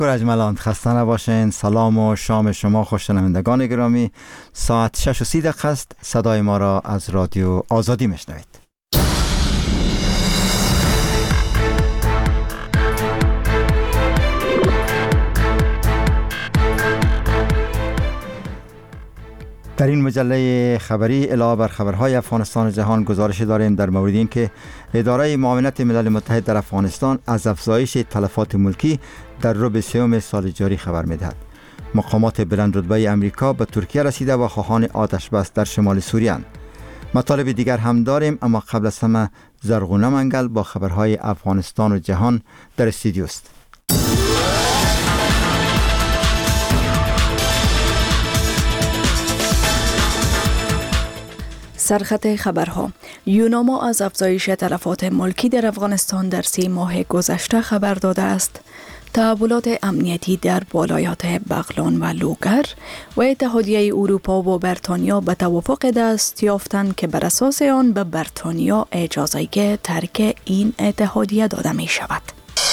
اجملان، خسته نباشین. سلام و شام شما خوش شنوندگان گرامی. ساعت 6:30 است. صدای ما را از رادیو آزادی میشنوید. در این مجله خبری علاوه بر خبرهای افغانستان و جهان گزارش داریم در مورد این که اداره معاونت ملل متحد در افغانستان از افزایش تلفات ملکی در ربع سوم سال جاری خبر می‌دهد. مقامات بلندرتبه امریکا به ترکیه رسیده و خواهان آتش بس در شمال سوریه اند. مطالب دیگر هم داریم، اما قبل از همه زرغونه منگل با خبرهای افغانستان و جهان در استودیو است. سرخط خبرها. یوناما از افزایش تلفات ملکی در افغانستان در 3 ماه گذشته خبر داده است. تحولات امنیتی در ولایات بغلان و لوگر و اتحادیه اروپا و بریتانیا به توافق دست یافتند که بر اساس آن به بریتانیا اجازه ترک این اتحادیه داده می شود.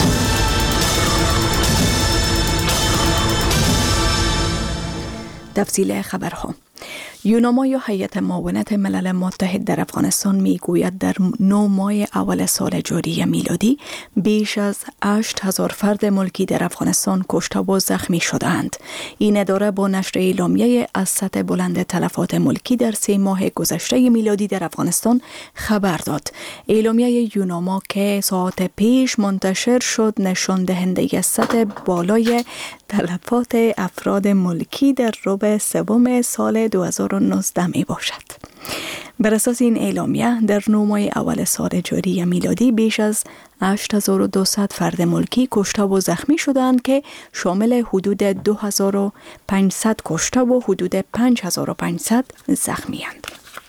تفصیل خبرها. یوناما یا هیئت معاونت ملل متحد در افغانستان میگوید در 9 ماه اول سال جاری میلادی بیش از 8000 فرد ملکی در افغانستان کشته و زخمی شدند. این اداره با نشر اعلامیه از سطح بلند تلفات ملکی در 3 ماه گذشته میلادی در افغانستان خبر داد. اعلامیه یوناما که ساعت پیش منتشر شد نشان دهنده سطح بالای تلفات افراد ملکی در ربع سوم سال 2019 می باشد. بر اساس این اعلامیه در 9 ماه اول سال جاری میلادی بیش از 8200 فرد ملکی کشته و زخمی شدند که شامل حدود 2500 کشته و حدود 5500 زخمی اند.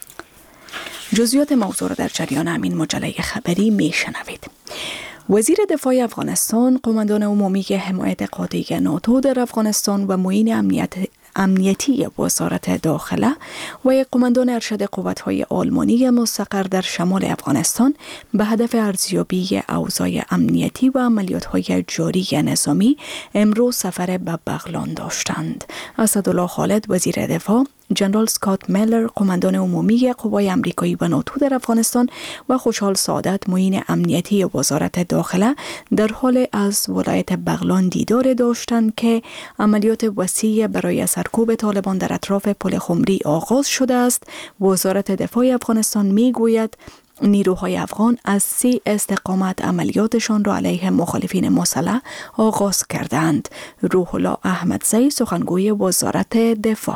جزئیات موضوع را در جریان همین مجله خبری می شنوید. وزیر دفاع افغانستان، قماندان عمومی حمایت قاطع ناتو در افغانستان و معین امنیتی وزارت داخله و قماندان ارشد قوت‌های آلمانی مستقر در شمال افغانستان به هدف ارزیابی اوضاع امنیتی و عملیات‌های جاری نظامی امروز سفر به بغلان داشتند. اسدالله خالد وزیر دفاع، جنرال اسکات میلر قماندان عمومی قوای آمریکایی و ناتو در افغانستان و خوشحال سعادت معین امنیتی وزارت داخله در حال از ولایت بغلان دیدار داشتند که عملیات وسیع برای سرکوب طالبان در اطراف پل خمری آغاز شده است. وزارت دفاع افغانستان میگوید نیروهای افغان از 3 استقامت عملیاتشان را علیه مخالفین مسلح آغاز کردند. روح الله احمدزی سخنگوی وزارت دفاع: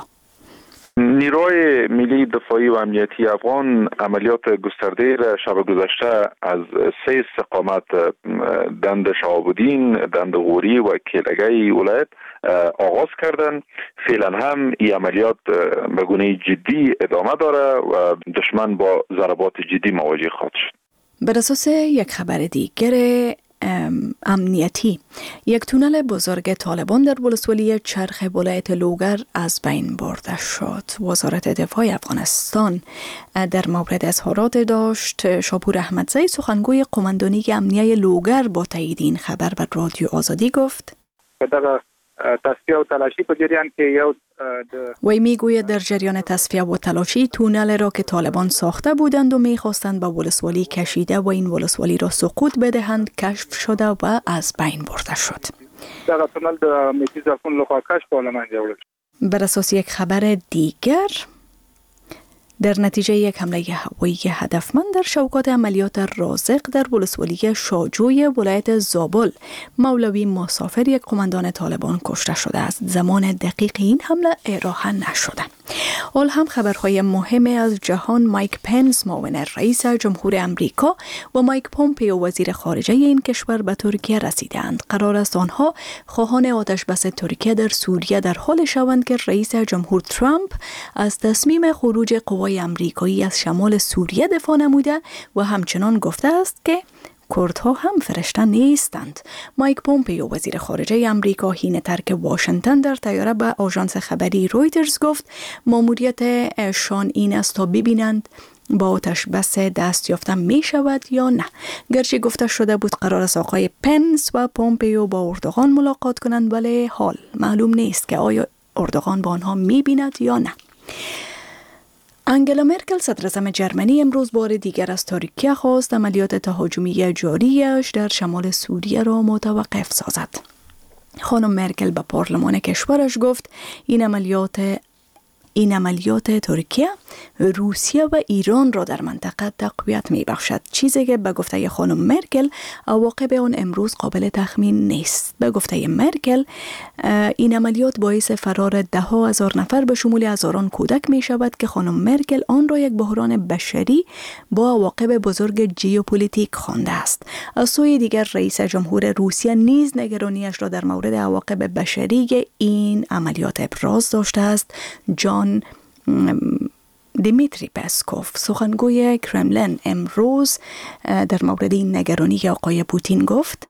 نیروهای ملی دفاعی و امنیتی افغان عملیات گسترده را شب گذشته از 3 استقامت دند شهاب‌الدین، دند غوری و کلگی ولایت آغاز کردند. فعلا هم این عملیات به گونه جدی ادامه داره و دشمن با ضربات جدی مواجه خواهد شد. بر اساس یک خبر دیگر امنیتی، یک تونل بزرگ طالبان در ولسوالی چرخ ولایت لوگر از بین برده شد. وزارت دفاع افغانستان در مورد اظهارات داشت. شاپور احمدزی سخنگوی قماندانی امنیه لوگر با تایید این خبر به رادیو آزادی گفت: تصفیه و تلاشی په جریان کې وی میگوید در جریان تصفیه و تلاشی تونل را که طالبان ساخته بودند و میخواستند به ولسوالی کشیده و این ولسوالی را سقوط بدهند کشف شده و از بین برده شد. دا تونل د میتی ځواکونو لخوا کشف او له منځه وړل شو. بر اساس یک خبر دیگر، در نتیجه یک حمله هوایی هدفمند در شوکات عملیات رازق در ولسوالی شاجوی ولایت زابل، مولوی مسافر یک قماندان طالبان کشته شده است. زمان دقیق این حمله ارائه نشده. حال هم خبرهای مهم از جهان. مایک پنس معاون رئیس جمهور امریکا و مایک پومپیو وزیر خارجه این کشور به ترکیه رسیدند. قرار است آنها خواهان آتش بس ترکیه در سوریه در حال شوند که رئیس جمهور ترامپ از تصمیم خروج قوای آمریکایی از شمال سوریه دفاع نموده و همچنان گفته است که کردها هم فرشته نیستند. مایک پومپیو وزیر خارجه امریکا حین ترک واشنگتن در طیاره به آژانس خبری رویترز گفت ماموریت شان این است تا ببینند با آتش بس دست یافتن می شود یا نه. گرچه گفته شده بود قرار است آقای پنس و پومپیو با اردوغان ملاقات کنند، ولی حال معلوم نیست که آیا اردوغان با آنها می بیند یا نه. انگلا مرکل صدر اعظم جرمنی امروز بار دیگر از ترکیه خواست عملیات تهاجمی جاریش در شمال سوریه را متوقف سازد. خانم مرکل به پارلمان کشورش گفت این عملیات ترکیه، روسیه و ایران را در منطقه تقویت می بخشد، چیزی که به گفته خانم مرکل عواقب آن امروز قابل تخمین نیست. به گفته مرکل این عملیات باعث فرار 10,000 نفر به شمول هزاران کودک می شود که خانم مرکل آن را یک بحران بشری با عواقب بزرگ ژئوپلیتیک خوانده است. از سوی دیگر رئیس جمهور روسیه نیز نگرانیش را در مورد عواقب بشری این عملیات ابراز داشته است. دیمیتری پسکوف سخنگوی کرملین امروز در مورد این نگرانی آقای پوتین گفت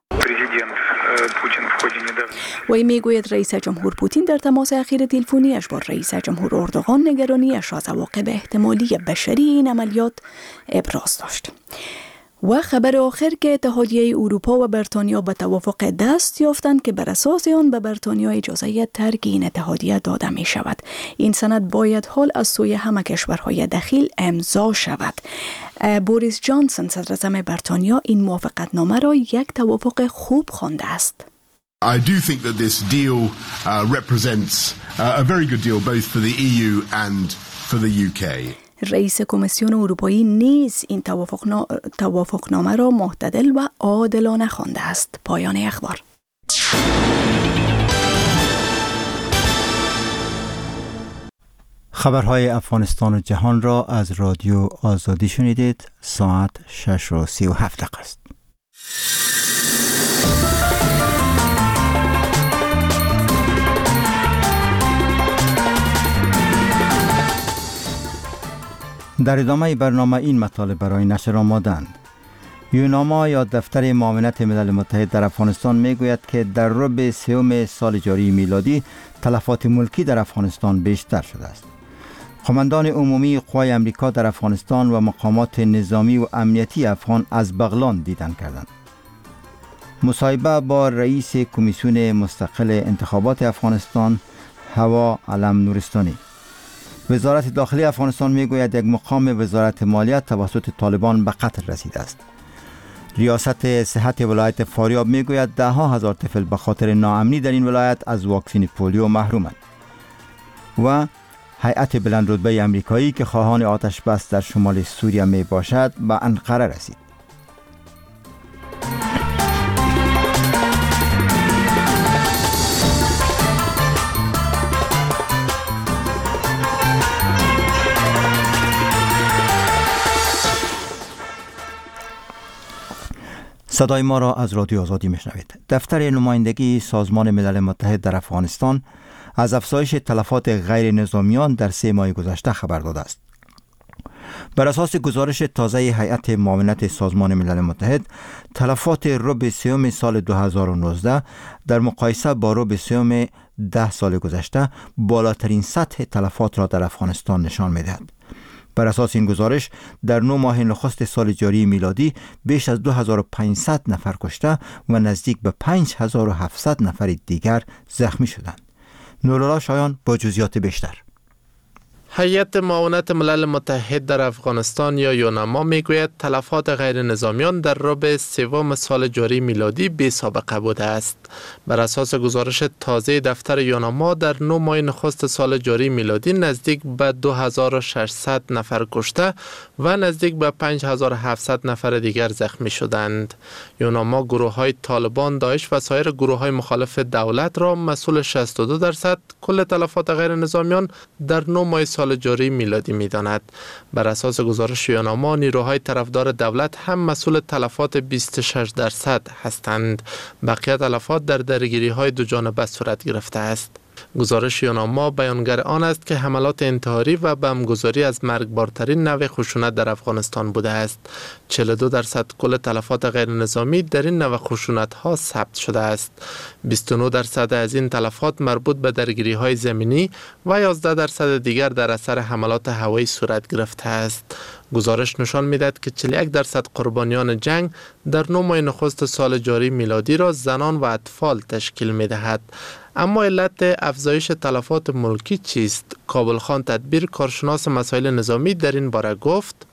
و میگوید رئیس جمهور پوتین در تماس اخیر تلفنیش با رئیس جمهور اردوغان نگرانیش را از عواقب احتمالی بشری این عملیات ابراز داشت. و خبر آخر که اتحادیه اروپا و بریتانیا به توافق دست یافتند که بر اساس آن به بریتانیا اجازه ترک این اتحادیه داده می شود. این سند باید حال از سوی همه کشورهای دخیل امضا شود. بوریس جانسون صدر اعظم بریتانیا این موافقتنامه را یک توافق خوب خوانده است. I do think that this deal represents a very good deal both for the EU and for the UK. رئیس کمیسیون اروپایی نیز این توافقنامه را معتدل و عادلانه خوانده است. پایان اخبار. خبرهای افغانستان و جهان را از رادیو آزادی شنیدید. ساعت 6:37 است. در ادامه برنامه این مطالب برای نشر آمادند. یوناما یا دفتر معاونت ملل متحد در افغانستان میگوید که در ربع سوم سال جاری میلادی تلفات ملکی در افغانستان بیشتر شده است. قماندان عمومی قوای امریکا در افغانستان و مقامات نظامی و امنیتی افغان از بغلان دیدن کردند. مصاحبه با رئیس کمیسیون مستقل انتخابات افغانستان هوا علم نورستانی. وزارت داخلی افغانستان میگوید یک مقام وزارت مالیات توسط طالبان به قتل رسیده است. ریاست صحت ولایت فاریاب میگوید 10,000 طفل به خاطر ناامنی در این ولایت از واکسن پولیو محرومند. و هیئت بلند رتبه آمریکایی که خواهان آتش بس در شمال سوریه می باشد به انقره رسید. صدای ما را از رادیو آزادی میشنوید. دفتر نمایندگی سازمان ملل متحد در افغانستان از افزایش تلفات غیر نظامیان در 3 ماه گذشته خبر داده است. بر اساس گزارش تازه هیئت معاونت سازمان ملل متحد، تلفات ربع سوم سال 2019 در مقایسه با ربع سوم 10 سال گذشته بالاترین سطح تلفات را در افغانستان نشان می‌دهد. بر اساس این گزارش در 9 ماه نخست سال جاری میلادی بیش از 2500 نفر کشته و نزدیک به 5700 نفر دیگر زخمی شدند. نورالله شایان با جزئیات بیشتر. هیئت معاونت ملل متحد در افغانستان یا یوناما میگوید تلفات غیر نظامیان در ربع سوم سال جاری میلادی بی سابقه بوده است. بر اساس گزارش تازه دفتر یوناما در 9 ماه نخست سال جاری میلادی نزدیک به 2600 نفر کشته و نزدیک به 5700 نفر دیگر زخمی شدند. یوناما گروه‌های طالبان، داعش و سایر گروه‌های مخالف دولت را مسئول 62% کل تلفات غیر نظامیان در 9 ماه سال جاری میلادی می‌داند. بر اساس گزارش یوناما نیروهای طرفدار دولت هم مسئول تلفات 26% هستند. بقیه تلفات در درگیری‌های دو جانبه صورت گرفته است. گزارش یوناما بیانگر آن است که حملات انتحاری و بمبگذاری از مرگبارترین نوع خشونت در افغانستان بوده است. 42% کل تلفات غیر نظامی در این نوع خشونت ها ثبت شده است. 29% از این تلفات مربوط به درگیری های زمینی و 11% دیگر در اثر حملات هوایی صورت گرفته است. گزارش نشان می‌دهد که 41% قربانیان جنگ در 9 ماه نخست سال جاری میلادی را زنان و اطفال تشکیل می‌دهد. اما علت افزایش تلفات ملکی چیست؟ کابل خان تدبیر، کارشناس مسائل نظامی، در این باره گفت: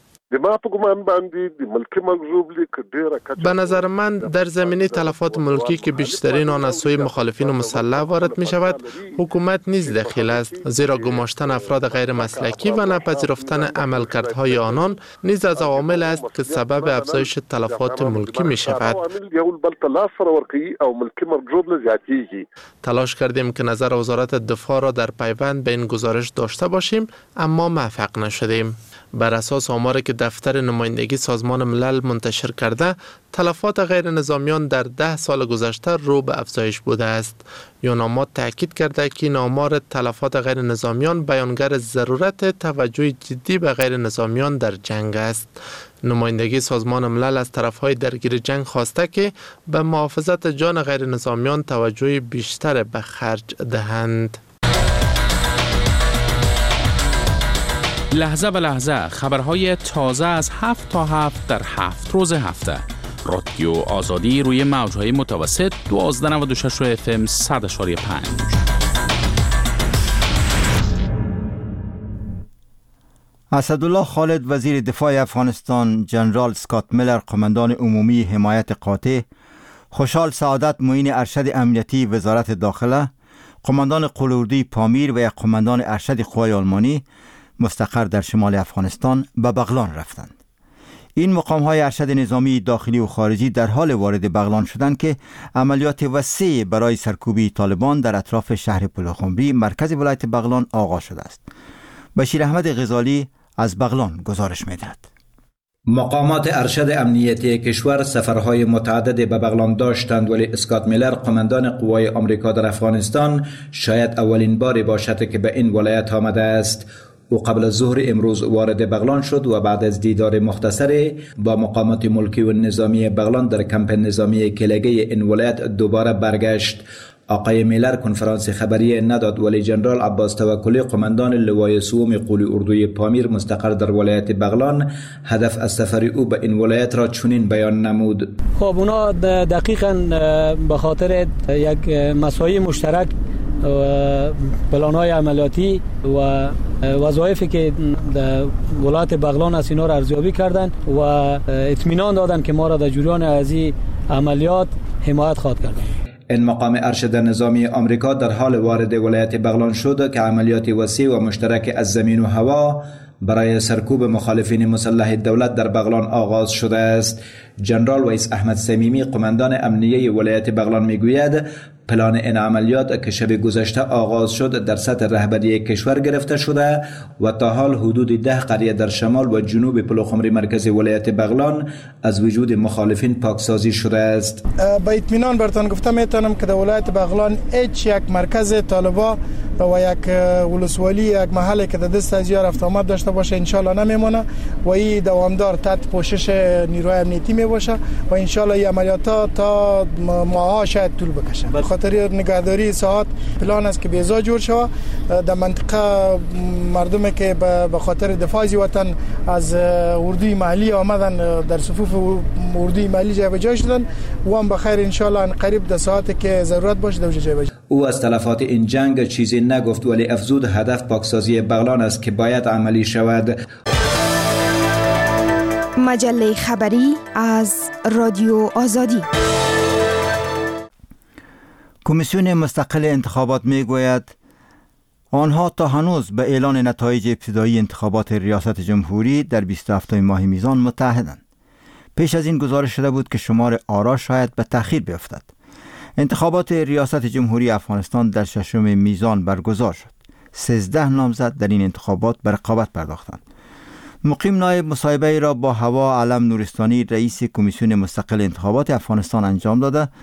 به نظر من در زمینه تلفات ملکی که بیشترین آن از سوی مخالفین مسلح وارد می شود، حکومت نیز دخیل است، زیرا گماشتن افراد غیر مسلکی و نپذیرفتن عملکردهای آنان نیز از عوامل است که سبب افزایش تلفات ملکی می شود. تلاش کردیم که نظر وزارت دفاع را در پیوند به این گزارش داشته باشیم، اما موفق نشدیم. بر اساس آماری که دفتر نمایندگی سازمان ملل منتشر کرده، تلفات غیر نظامیان در 10 سال گذشته رو به افزایش بوده است. یوناما تاکید کرده که این آمار تلفات غیر نظامیان بیانگر ضرورت توجه جدی به غیر نظامیان در جنگ است. نمایندگی سازمان ملل از طرفهای درگیر جنگ خواسته که به محافظت جان غیر نظامیان توجه بیشتر به خرج دهند. لحظه به لحظه خبرهای تازه از 7 تا 7 در 7 روز هفته. رادیو آزادی روی موجهای متوسط 1296 FM 100.5. اسدالله خالد وزیر دفاع افغانستان، جنرال اسکات میلر قماندان عمومی حمایت قاطع، خوشحال سعادت معین ارشد امنیتی وزارت داخله، قماندان قلوردی پامیر و قماندان ارشد قوای آلمانی مستقر در شمال افغانستان به بغلان رفتند. این مقام‌های ارشد نظامی داخلی و خارجی در حال وارد بغلان شدند که عملیات وسیع برای سرکوبی طالبان در اطراف شهر پلخمری مرکز ولایت بغلان آغاز شده است. بشیر احمد غزالی از بغلان گزارش می‌دهد. مقامات ارشد امنیتی کشور سفرهای متعدد به بغلان داشتند، ولی اسکات میلر قماندان قوای آمریکا در افغانستان شاید اولین باری باشد که به این ولایت آمده است. او قبل از ظهر امروز وارد بغلان شد و بعد از دیدار مختصری با مقامات ملکی و نظامی بغلان در کمپ نظامی کلگه این ولایت دوباره برگشت. آقای میلر کنفرانس خبری نداد، ولی جنرال عباس توکلی قماندان لوای سوم قولی اردوی پامیر مستقر در ولایت بغلان هدف از سفر او به این ولایت را چنین بیان نمود: خب اونا دقیقاً به خاطر یک مساعی مشترک پلان‌های عملیاتی و وظایفی که در ولایت بغلان است اینا را ارزیابی کردند و اطمینان دادند که ما را در جریان از این عملیات حمایت خواهد کردند. این مقام ارشد نظامی آمریکا در حال وارد ولایت بغلان شد که عملیات وسیع و مشترک از زمین و هوا برای سرکوب مخالفین مسلح دولت در بغلان آغاز شده است. جنرال ویس احمد صمیمی قماندان امنیه ولایت بغلان میگوید پلان این عملیات که شب گذشته آغاز شد در سطح رهبری کشور گرفته شده و تا حال حدود 10 قریه در شمال و جنوب پلخمری مرکز ولایت بغلان از وجود مخالفین پاکسازی شده است. با اطمینان براتون گفته میتونم که در ولایت بغلان هیچ یک مرکز طالبا و یک ولسوالی یک محله که در دست از یار رفت آمد داشته باشه ان شاء الله نمیمونه و این دوامدار تحت پوشش نیروی امنیتی می باشه و ان شاء الله این عملیات تا ماها شاید طول بکشه. به خاطر نگهداری ساعت پلان است که بیزا جور شود در منطقه مردمی که به خاطر دفاع از وطن از اردوی محلی آمدن در صفوف اردوی محلی جابجا شدن و هم بخیر ان شاء الله قریب در ساعتی که ضرورت باشه در جابجا. او از تلفات این جنگ چیزی نگفت، ولی افزود هدف پاکسازی بغلان است که باید عملی شود. مجله خبری از رادیو آزادی. کمیسیون مستقل انتخابات میگوید آنها تا هنوز به اعلان نتایج ابتدایی انتخابات ریاست جمهوری در 27 ماه میزان متعهدند. پیش از این گزارش شده بود که شمار آرا شاید به تأخیر بیفتد. انتخابات ریاست جمهوری افغانستان در 6 میزان برگزار شد. 13 نامزد در این انتخابات به رقابت پرداختند. مقیم نایب مصاحبه را با هوا علم نورستانی رئیس کمیسیون مستقل انتخابات افغانستان انجام داده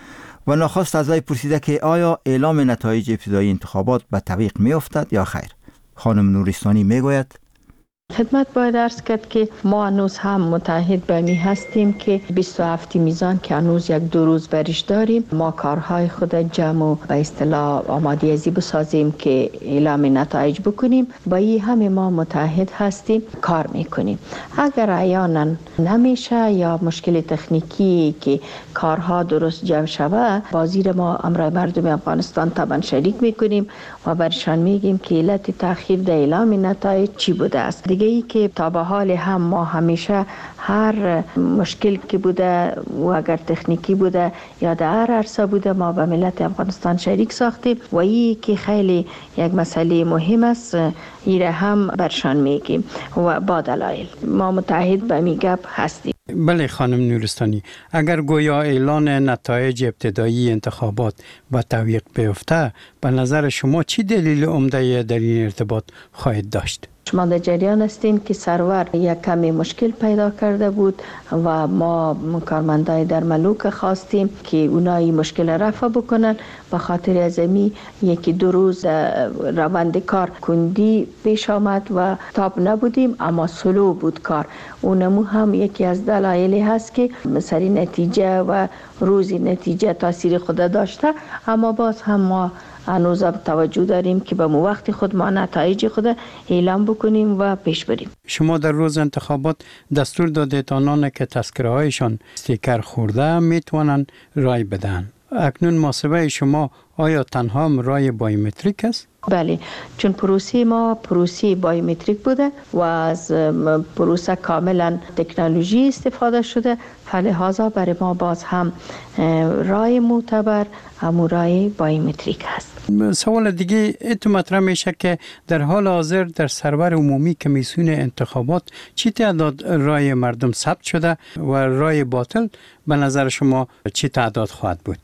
و نخست از وی پرسیده که آیا اعلام نتایج ابتدایی انتخابات به تعویق می افتد یا خیر. خانم نورستانی می گوید خدمت باید عرض کرد که ما هنوز هم متعهد به می هستیم که 27 میزان که هنوز 1-2 روز برش داریم ما کارهای خود جمع و به اصطلاح آماده ازی بسازیم که اعلام نتایج بکنیم. با این همه ما متعهد هستیم کار میکنیم. اگر احیانا نمیشه یا مشکل تکنیکی که کارها درست جمع شود با زیر ما امر مردم افغانستان طبعا شریک میکنیم و برشان میگیم که علت تأخیر در اعلام نتایج چی بوده است. دیگه ای که تا به حال هم ما همیشه هر مشکل که بوده و اگر تکنیکی بوده یا در هر عرصه بوده ما به ملت افغانستان شریک ساختیم و این که خیلی یک مسئله مهم است ایره هم برشان میگیم و با دلایل ما متعهد به میگب هستیم. بله خانم نورستانی، اگر گویا اعلان نتایج ابتدایی انتخابات با تعویق بیفته به نظر شما چی دلیل عمده در این ارتباط خواهد داشت؟ شما در جریان هستین که سرور یک کمی مشکل پیدا کرده بود و ما کارمندای در ملوک خواستیم که اونایی مشکل رفع بکنن. به خاطر ازمی 1-2 روز روند کار کندی پیش آمد و تاب نبودیم اما سلو بود کار. اونمو هم یکی از دلایلی هست که سری نتیجه و روزی نتیجه تاثیر خود داشته اما باز هم ما هنوز توجه داریم که به وقت خود ما نتایج خود اعلام بکنیم و پیش بریم. شما در روز انتخابات دستور دادید آنان که تذکره هایشان استیکر خورده میتوانند رای بدن. اکنون محاسبه شما آیا تنها رای بایومتریک است؟ بله، چون پروسه ما پروسه بایومتریک بوده و از پروسه کاملا تکنولوژی استفاده شده، فلهذا برای ما باز هم رای معتبر همون رای بایومتریک هست. سوال دیگه اتو مطرح میشه که در حال حاضر در سرور عمومی کمیسیون انتخابات چی تعداد رای مردم ثبت شده و رای باطل به نظر شما چی تعداد خواهد بود؟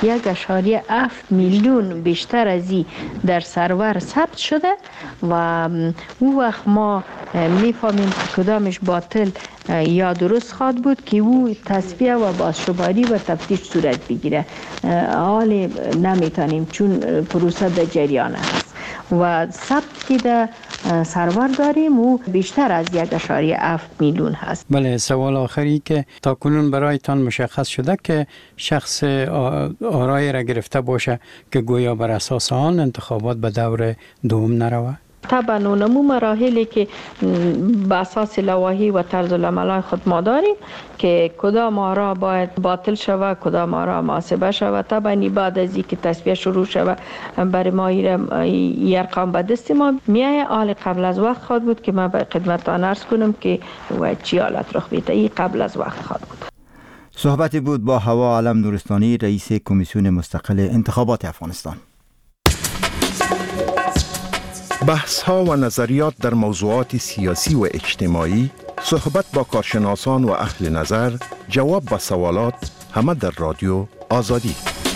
1.7 میلیون بیشتر از این در سرور ثبت شده و اون وقت ما میفهمیم که کدامش باطل یا درست خواهد بود که او تصفیه و بازشماری و تفتیش صورت بگیره. حال نمیتونیم چون پروسه در جریان است و ثبت که در سرور داریم و بیشتر از 1.7 میلیون هست. بله، سوال آخری که تا کنون برایتان مشخص شده که شخص آرای را گرفته باشه که گویا بر اساس آن انتخابات به دور دوم نروه؟ طبعا اونمو مراحلی که به اساس لوایح و طرز العمل خود ما داریم که کدام آرا باید باطل شود، کدام آرا محاسبه شود. طبعا بعد از اینکه تصفیه شروع شود برای ما این ارقام به دست ما میایه. حال قبل از وقت خواهد بود که من به خدمتتان عرض کنم که چی حالت رخ میده. این قبل از وقت خواهد بود. صحبتی بود با هوا علم نورستانی، رئیس کمیسیون مستقل انتخابات افغانستان. بحث ها و نظریات در موضوعات سیاسی و اجتماعی، صحبت با کارشناسان و اهل نظر، جواب به سوالات، همه در رادیو آزادی.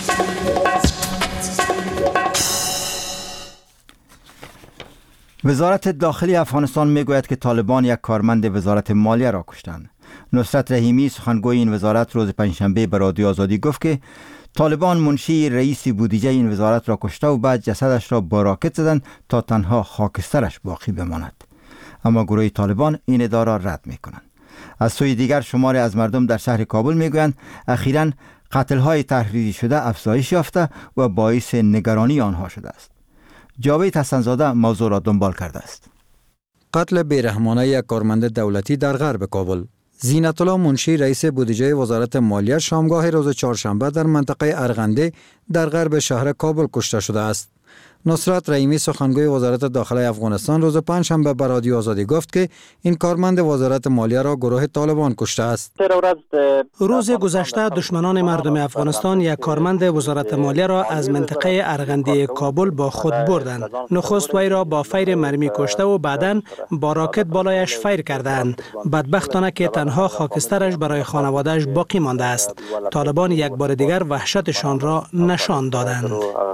وزارت داخلی افغانستان میگوید که طالبان یک کارمند وزارت مالیه را کشتند. نصرت رحیمی سخنگوی این وزارت روز پنجشنبه به رادیو آزادی گفت که طالبان منشی رئیس بودجه این وزارت را کشته و بعد جسدش را با راکت زدند تا تنها خاکسترش باقی بماند. اما گروه طالبان این ادعا را رد می‌کنند. از سوی دیگر شماری از مردم در شهر کابل میگویند اخیراً قتل‌های تحریری شده افزایش یافته و باعث نگرانی آنها شده است. جاوید حسن‌زاده موضوع را دنبال کرده است. قتل بیرحمانه یک کارمند دولتی در غرب کابل. زینت الله منشی رئیس بودجه وزارت مالیه شامگاه روز چهارشنبه در منطقه ارغنده در غرب شهر کابل کشته شده است. نصرت رحیمی سخنگوی وزارت داخلی افغانستان روز پنجشنبه به رادیو آزادی گفت که این کارمند وزارت مالیه را گروه طالبان کشته است. روز گذشته دشمنان مردم افغانستان یک کارمند وزارت مالیه را از منطقه ارغنده کابل با خود بردند. نخست وی را با فیر مرمی کشته و بعداً با راکت بالایش فیر کردند. بدبختانه که تنها خاکسترش برای خانواده‌اش باقی مانده است. طالبان یک بار دیگر وحشتشان را نشان دادند.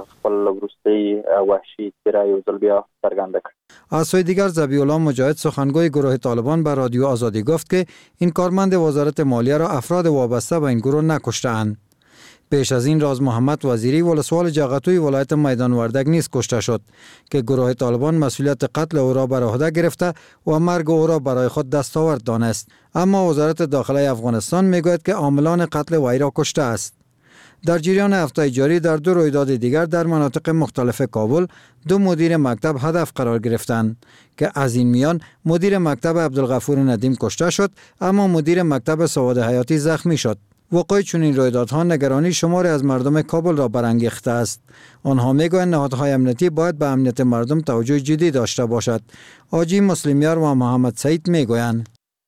از سوی دیگر ذبیح الله مجاهد سخنگوی گروه طالبان به رادیو آزادی گفت که این کارمند وزارت مالیه را افراد وابسته به این گروه نکشته‌اند. پیش از این راز محمد وزیری ولسوال جغتوی ولایت میدان وردک نیز کشته شد که گروه طالبان مسئولیت قتل او را بر عهده گرفته و مرگ او را برای خود دستاورد دانست. اما وزارت داخلی افغانستان میگوید که عاملان قتل وی را کشته است. در جریان هفته جاری در دو رویداد دیگر در مناطق مختلف کابل 2 مدیر مکتب هدف قرار گرفتند که از این میان مدیر مکتب عبدالغفور ندیم کشته شد اما مدیر مکتب سواد حیاتی زخمی شد. وقوع چنین رویدادها نگرانی شماری از مردم کابل را برانگیخته است. آنها میگویند نهادهای امنیتی باید به امنیت مردم توجه جدی داشته باشد. حاجی مسلمیار و محمد سعید میگویند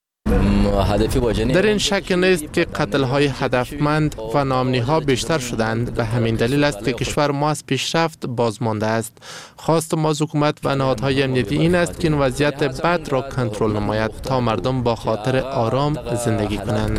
در این شک نیست که قتل‌های هدفمند و ناامنی‌ها بیشتر شدند. به همین دلیل است که کشور ما از پیشرفت بازمانده است. خواست ما از حکومت و نهادهای امنیتی این است که این وضعیت بد را کنترل نماید تا مردم با خاطر آرام زندگی کنند.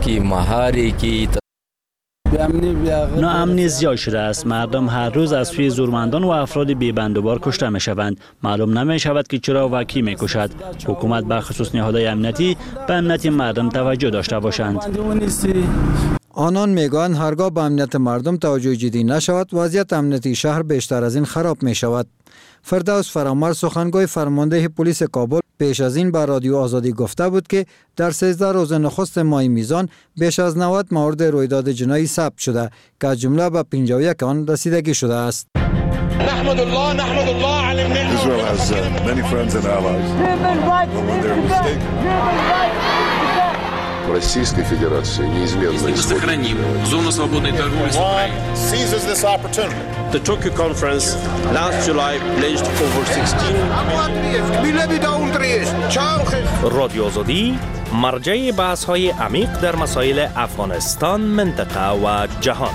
ناامنی زیاد شده است. مردم هر روز از سوی زورمندان و افراد بی‌بندوبار کشته می شوند. معلوم نمی شود که چرا و کی می کشد. حکومت به خصوص نهادهای امنیتی به امنیت مردم توجه داشته باشند. آنان میگویند هرگاه به امنیت مردم توجه جدی نشود وضعیت امنیتی شهر بیشتر از این خراب می شود. فردوس فرامرد سخنگوی فرمانده پلیس کابل پیش از این به رادیو آزادی گفته بود که در 13 روز نخست ماه میزان بیش از 90 مورد رویداد جنایی ثبت شده که از جمله به 51 آن رسیدگی شده است. نحمد الله على النعمة. Israel has many friends and allies. When they're mistaken. Российской Федерации неизменно сохраним зону свободной торговли с Украиной. Seizes this opportunity. The Tokyo conference last July pledged over 16 رادیو آزادی مرجع بحث‌های عمیق در مسائل افغانستان، منطقه و جهان.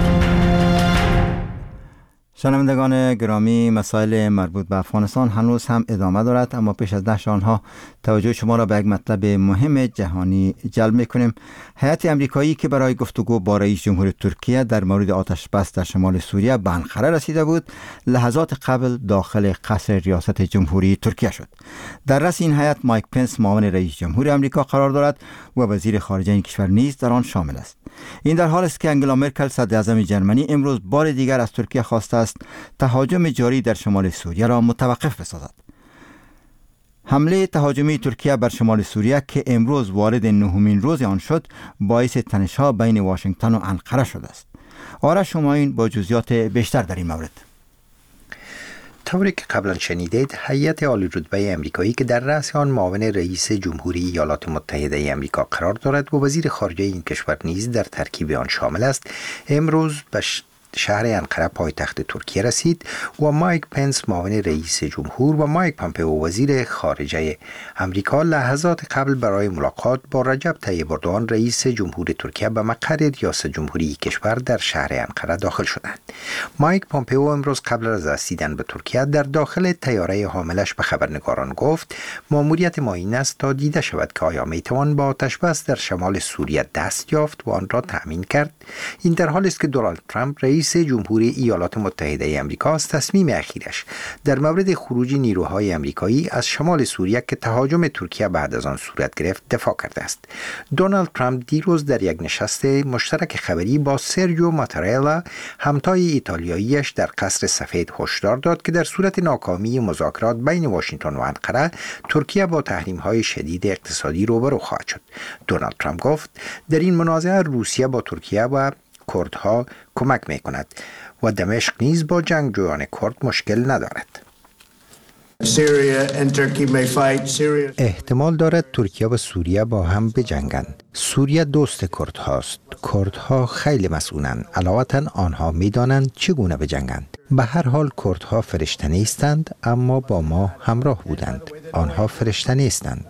شنوندگان گرامی، مسائل مربوط به افغانستان هنوز هم ادامه دارد، اما پیش از نشر آنها توجه شما را به یک مطلب مهم جهانی جلب می‌کنیم. هیئت آمریکایی که برای گفتگو با رئیس جمهور ترکیه در مورد آتش بس در شمال سوریه به انقره رسیده بود، لحظات قبل داخل قصر ریاست جمهوری ترکیه شد. در رأس این هیئت مایک پنس معاون رئیس جمهور آمریکا قرار دارد و وزیر خارجه این کشور نیز در آن شامل است. این در حالی است که انگلا مرکل صدر اعظم جرمنی امروز بار دیگر از ترکیه خواسته است تهاجم جاری در شمال سوریه را متوقف بسازد. حمله تهاجمی ترکیه بر شمال سوریه که امروز وارد 9مین روز آن شد باعث تنش‌ها بین واشنگتن و انقره شده است. آرش شماین با جزئیات بیشتر در این مورد. طوری که قبلا شنیدید، هیئت عالی رتبه آمریکایی که در رأس آن معاون رئیس جمهوری ایالات متحده آمریکا قرار دارد و وزیر خارجه این کشور نیز در ترکیب آن شامل است، امروز به شهر انقره پایتخت ترکیه رسید و مایک پنس معاون رئیس جمهور و مایک پامپئو وزیر خارجه آمریکا لحظات قبل برای ملاقات با رجب طیب اردوغان رئیس جمهور ترکیه به مقر ریاست جمهوری کشور در شهر انقره داخل شدند. مایک پامپئو امروز قبل از رسیدن به ترکیه در داخل طیاره حاملش به خبرنگاران گفت مأموریت ما این است تا دیده شود که آیا میتوان با آتش بس در شمال سوریه دست یافت و آن را تأمین کرد. این در حالی است که دونالد ترامپ رئیس جمهوری ایالات متحده آمریکا از تصمیم اخیرش در مورد خروج نیروهای آمریکایی از شمال سوریه که تهاجم ترکیه بعد از آن صورت گرفت دفاع کرده است. دونالد ترامپ دیروز در یک نشست مشترک خبری با سرجیو ماتارلا همتای ایتالیاییش در قصر سفید هشدار داد که در صورت ناکامی مذاکرات بین واشنگتن و انقره ترکیه با تحریم‌های شدید اقتصادی روبرو خواهد شد. دونالد ترامپ گفت در این منازعه روسیه با ترکیه و کردها کمک می کند و دمشق نیز با جنگجویان کرد مشکل ندارد. احتمال دارد ترکیه و سوریه با هم بجنگند. سوریه دوست کردهاست. کردها خیلی مسئولند. علاوه آنها میدانند چگونه بجنگند. به هر حال کردها فرشته نیستند، اما با ما همراه بودند. آنها فرشته نیستند.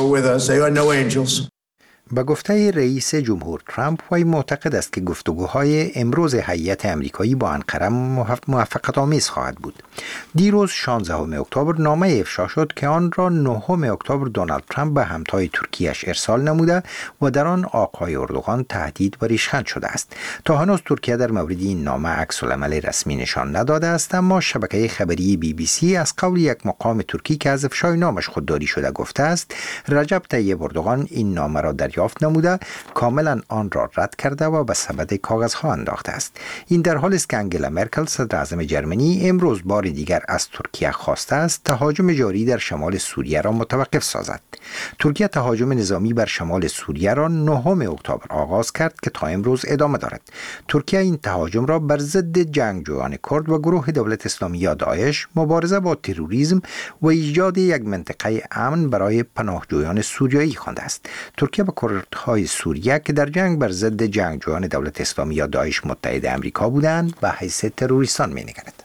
با گفته رئیس جمهور ترامپ، وی معتقد است که گفتگوهای امروز هیئت آمریکایی با انقره موفقیت آمیز خواهد بود. دیروز 16 اکتبر نامه افشا شد که آن را 9 اکتبر دونالد ترامپ به همتای ترکیه‌اش ارسال نموده و در آن آقای اردوغان تهدید و ریشخند شده است. تا هنوز ترکیه در مورد این نامه عکس‌العمل رسمی نشان نداده است، اما شبکه خبری BBC از قول یک مقام ترکی که از افشای نامش خودداری شده گفته است رجب طیب اردوغان این نامه را در دریافت نموده کاملا آن را رد کرده و به سبد کاغذها انداخته است. این در حالی است که انگلا مرکل صدر اعظم جرمنی امروز بار دیگر از ترکیه خواسته است تهاجم جاری در شمال سوریه را متوقف سازد. ترکیه تهاجم نظامی بر شمال سوریه را 9 اکتبر آغاز کرد که تا امروز ادامه دارد. ترکیه این تهاجم را بر ضد جنگجویان کرد و گروه دولت اسلامی یا داعش، مبارزه با تروریسم و ایجاد یک منطقه امن برای پناهجویان سوریایی خوانده است. ترکیه به کردهای سوریه که در جنگ بر ضد جنگجویان دولت اسلامی یا داعش متحد آمریکا بودند به حیث تروریستان می‌نگرد.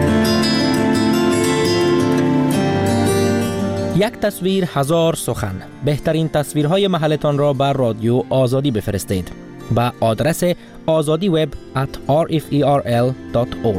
یک تصویر هزار سخن. بهترین تصویرهای محلتان را بر رادیو آزادی بفرستید با آدرس azadiweb@rferl.org.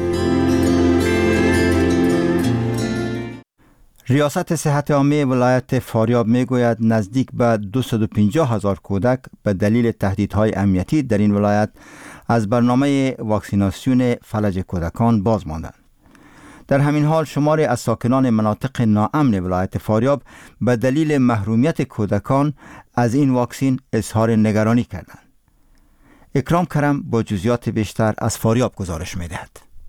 ریاست صحت عامه ولایت فاریاب میگوید نزدیک به 250,000 کودک به دلیل تهدیدهای امنیتی در این ولایت از برنامه واکسیناسیون فلج کودکان باز ماندند. در همین حال شماری از ساکنان مناطق ناامن ولایت فاریاب به دلیل محرومیت کودکان از این واکسین اظهار نگرانی کردند. اکرام کرم با جزئیات بیشتر از فاریاب گزارش می‌دهد.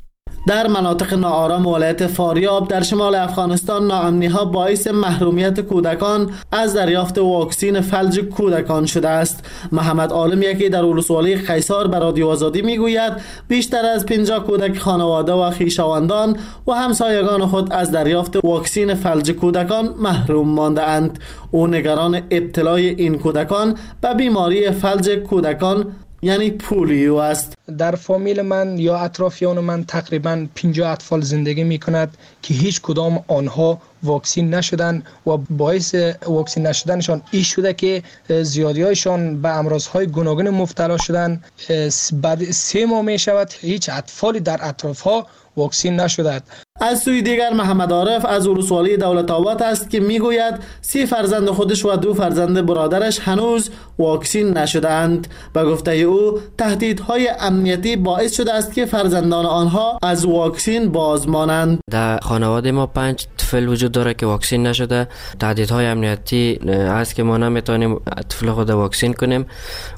در مناطق ناآرام ولایت فاریاب در شمال افغانستان ناامنی‌ها باعث محرومیت کودکان از دریافت واکسین فلج کودکان شده است. محمد عالم یکی در ولسوالی قیصار به رادیو آزادی میگوید بیشتر از 50 کودک خانواده و خویشاوندان و همسایگان خود از دریافت واکسین فلج کودکان محروم مانده اند. او نگران ابتلای این کودکان به بیماری فلج کودکان یعنی پولیو است. در فامیل من یا اطرافیان من تقریبا 50 اطفال زندگی می کند که هیچ کدام آنها واکسین نشدن و باعث واکسین نشدنشان این شده که زیادی هایشان به امراضهای گوناگون مبتلا شدن. بعد 3 ماه می شود هیچ اطفالی در اطراف ها واکسین نشده. از سوی دیگر محمد عارف از ولسوالی دولت آباد است که میگوید 3 فرزند خودش و 2 فرزند برادرش هنوز واکسین نشدند. به گفته او تهدیدهای امنیتی باعث شده است که فرزندان آنها از واکسین باز مانند. در خانواده ما 5 طفل وجود داره که واکسین نشده. تهدیدهای امنیتی است که ما نمیتونیم طفل خود واکسین کنیم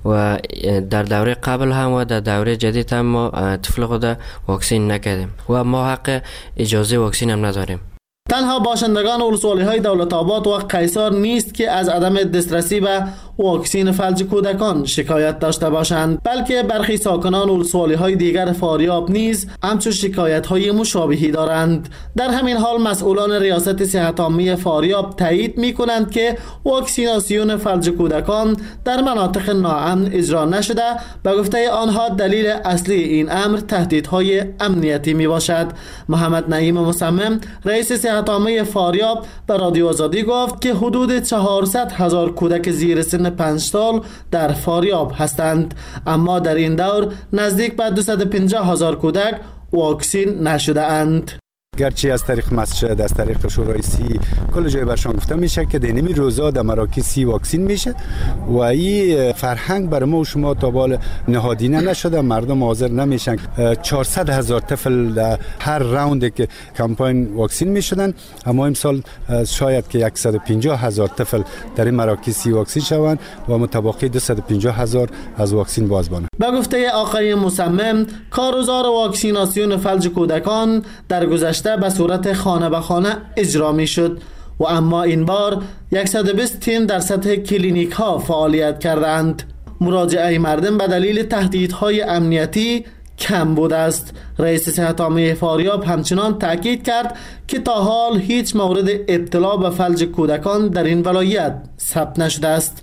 و در دوره قبل هم و در دوره جدید هم ما طفل خود واکسین نکردیم و ما حق اجازه واکسین هم نداریم. تنها باشندگان ولسوالی های دولت آباد و قیصار نیست که از عدم دسترسی به واکسین فلج کودکان شکایت داشته باشند، بلکه برخی ساکنان ولسوالی های دیگر فاریاب نیز همچون شکایت های مشابهی دارند. در همین حال مسئولان ریاست صحت عامه فاریاب تایید می کنند که واکسیناسیون فلج کودکان در مناطق ناامن اجرا نشده. به گفته آنها دلیل اصلی این امر تهدیدهای امنیتی می باشد. محمد نعیم مصمم رئیس صحت عامه فاریاب به رادیو آزادی گفت که حدود 400,000 کودک زیر سن 5 سال در فاریاب هستند، اما در این دور نزدیک به 250,000 کودک واکسین نشده اند. گرچه از طریق مسجد، از طریق شورای سی کل جای برشان گفته میشه که در نمی روزا در مراکز سی واکسین میشه و این فرهنگ بر ما و شما تا بال نهادینه نشده. مردم حاضر نمیشن. 400,000 طفل در هر راوند که کمپاین واکسین میشدن، اما امسال شاید که 150,000 طفل در این مراکز سی واکسین شوند و متبقی 250,000 از واکسین باز بانند. به گفته آقای مصمم کارگزار واکسیناسیون فلج کودکان در گذشته به صورت خانه به خانه اجرا می شد و اما این بار 120 تیم در سطح کلینیک ها فعالیت کردند. مراجعه مردم به دلیل تهدیدهای امنیتی کم بود است. رئیس صحت عامه فاریاب همچنان تاکید کرد که تا حال هیچ مورد ابتلا به فلج کودکان در این ولایت ثبت نشده است.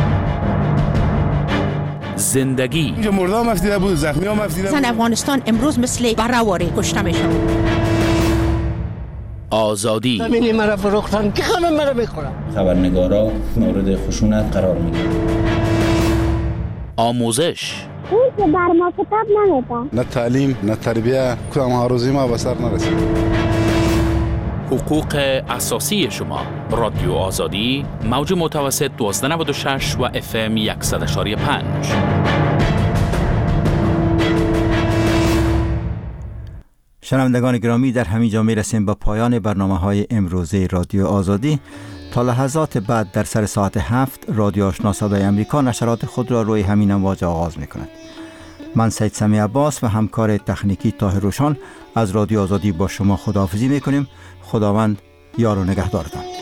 زندگی اینجا مرده هم افتیده بود، زخمی هم افتیده بود. زن افغانستان امروز مثل برهواری کشته میشن. آزادی زمینی مرا فروختن که همه مرا میخورن. خبرنگارا مورد خشونت قرار میگیرن. آموزش اون که بر ما کتاب نمیدن. نه تعلیم نه تربیه، کدام ها روزی ما به سر نرسید. حقوق اساسی شما. رادیو آزادی موج متوسط 1296 و FM 100.5. شنوندگان گرامی، در همین جا میرسیم به پایان برنامه‌های امروزه رادیو آزادی. تا لحظات بعد در سر ساعت 7 رادیو آشنا صدای امریکا نشرات خود را روی همین امواج آغاز می کند. من سید سمی عباس و همکار تکنیکی طاهر روشان از رادیو آزادی با شما خداحافظی می کنیم. خداوند یار و نگهدارتان.